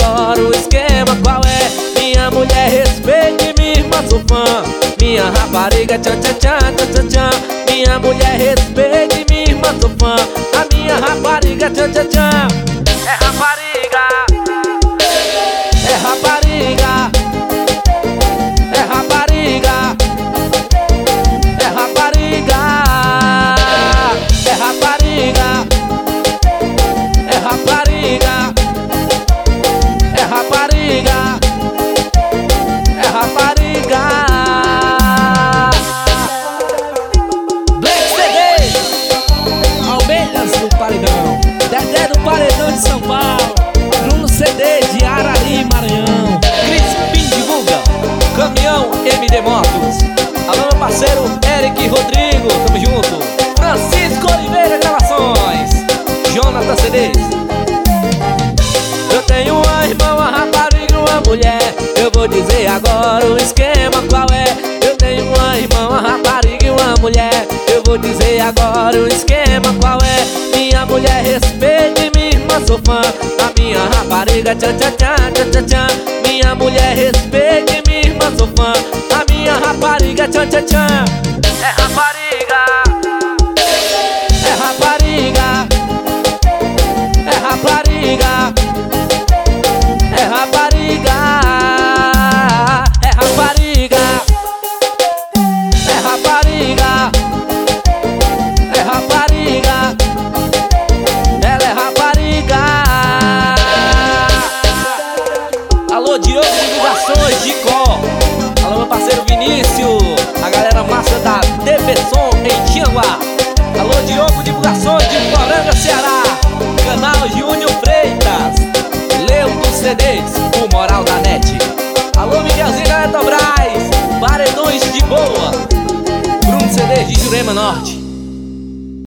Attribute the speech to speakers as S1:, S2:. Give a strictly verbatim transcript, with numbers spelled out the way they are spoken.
S1: agora o esquema qual é. Minha mulher respeita e minha irmã sou fã. Minha rapariga tchan tchan tchan tchan tchan. Minha mulher respeita e minha irmã sou fã. A minha rapariga tchan tchan tchan. É rapariga, é rapariga, é rapariga, é rapariga, é rapariga, é rapariga, é rapariga, é rapariga.
S2: Black C D, Almeidas do Paredão, Dedé do Paredão de São Paulo, Bruno C D de Arari, Maranhão,
S1: Crispim divulga, Caminhão M D Motos. Alô meu parceiro Eric Rodrigo, tamo junto. Francisco Oliveira Gravações, Jonathan C Ds. Eu tenho uma irmã, uma rapariga e uma mulher. Eu vou dizer agora o esquema qual é. Eu tenho uma irmã, uma rapariga e uma mulher. Eu vou dizer agora o esquema qual é. Minha mulher respeita e minha irmã sou fã. A minha rapariga tchan tchan tchan tchan tchan tchan. Minha mulher respeita e minha irmã sou fã. A minha rapariga tchan tchan tchan. É rapariga, é rapariga, é rapariga, é rapariga, é rapariga, é rapariga, é rapariga, ela é rapariga. Alô Diogo Divulgações de Có. Alô meu parceiro Vinícius, a galera massa da D B Som em Tianguá. Alô Diogo Divulgações de Poranga, Ceará. Canal Júnior Freitas, Leudo C Ds, o Moral da Net. Alô Miguelzinho da Eletrobras, Paredões de Boa, Bruno C Ds de Jurema Norte.